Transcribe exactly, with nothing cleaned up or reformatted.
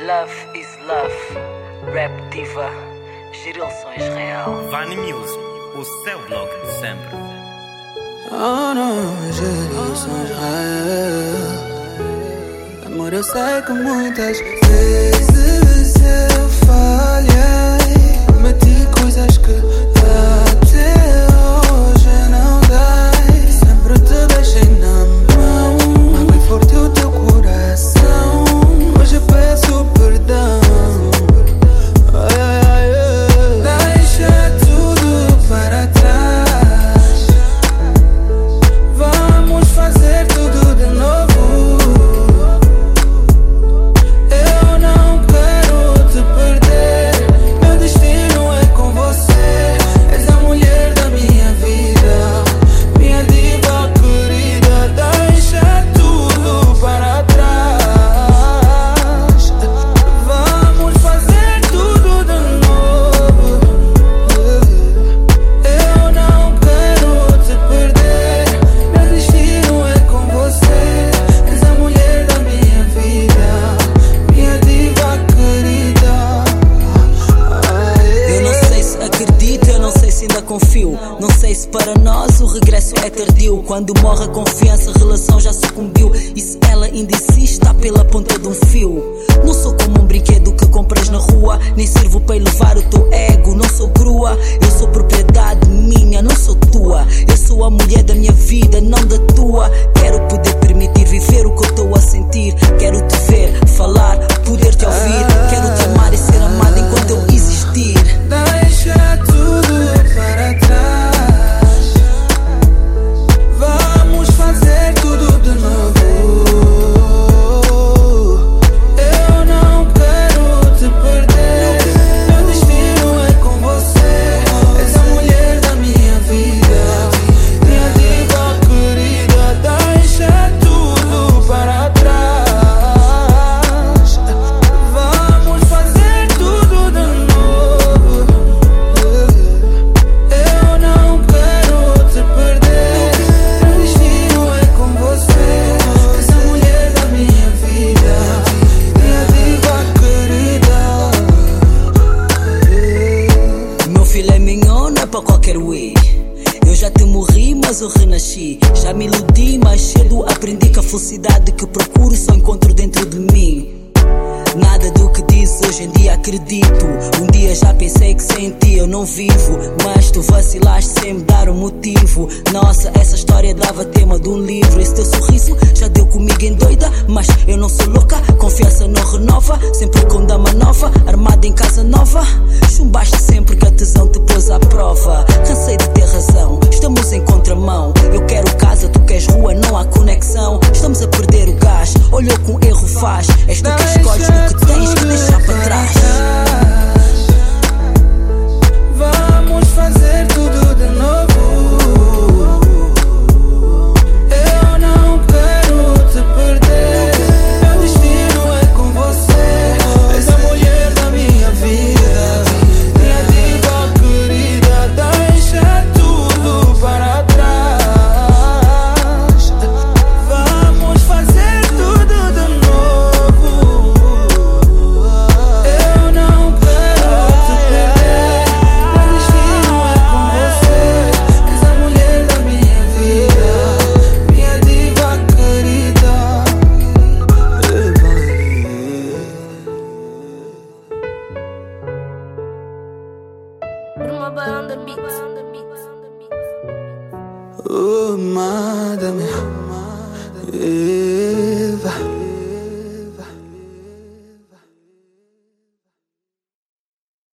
Love is love. Rap diva, Girilson Israel. Vani Music, o seu blog de sempre. Oh não, Girilson Israel. Amor, eu sei que muitas vezes eu falhei, prometi coisas que até hoje não dei. Sempre te deixei na mão, mas bem forte o teu coração. Hoje peço perdão. Ai, ai, ai, ai. Deixa tudo para trás. Vamos fazer tudo de novo. Eu não quero te perder. Meu destino é com você. És a mulher da minha vida, minha diva querida. Deixa tudo para trás. Vamos fazer tudo de novo. Eu não quero te perder. Meu destino é com você. És a mulher da minha vida, minha diva querida. Eu não sei se acredito, eu não sei se ainda confio. Não sei se para nós o regresso é tardio. Quando morre a confiança, a relação já sucumbiu. E se ela ainda insiste, está pela ponta de um fio. Não sou como um brinquedo que compras na rua, nem sirvo para elevar o teu ego. Não sou crua, eu sou propriedade minha, não sou tua. Eu sou a mulher da minha vida, não da tua. Quero poder permitir viver o que eu estou a sentir. Quero te ver, falar, poder te ouvir. Quero te amar e ser amada enquanto eu existir. Deixa tudo para trás. Vamos fazer tudo de novo. Eu não quero te perder. Meu destino é com você. És a mulher da minha vida, minha diva querida. Deixa tudo para trás. Vamos fazer tudo de novo. Eu não quero te perder. Meu destino é com você. És a mulher da minha vida, minha diva querida. Meu filho é mignon, não é para qualquer way. Eu já te morri, mas eu renasci. Já me iludi, mais cedo aprendi que a felicidade que procuro só encontro dentro de mim. Nada do que dizes hoje em dia acredito. Um dia já pensei que sem ti eu não vivo, mas tu vacilaste sem me dar um motivo. Nossa, essa história dava tema de um livro. Esse teu sorriso já deu comigo em doida, mas eu não sou louca. Confiança não renova, sempre com dama nova, armada em casa nova. Chumbaste sempre que a tesão te pôs à prova. Cansei de ter razão, estamos em contramão. Eu quero casa, tu queres rua, não há conexão. Estamos a perder o gás, olhou com erro faz. És tu que escolhes o que tens que deixar para trás. Vamos fazer tudo de novo. Eu não quero te perder. Meu destino é com você. És a mulher da minha vida, minha diva querida. Deixa tudo para trás. Vamos fazer tudo de novo. Eu não quero te perder. Meu destino é com você. És a mulher da minha vida, minha diva querida. Uma banda beats. Oh, madame Eva.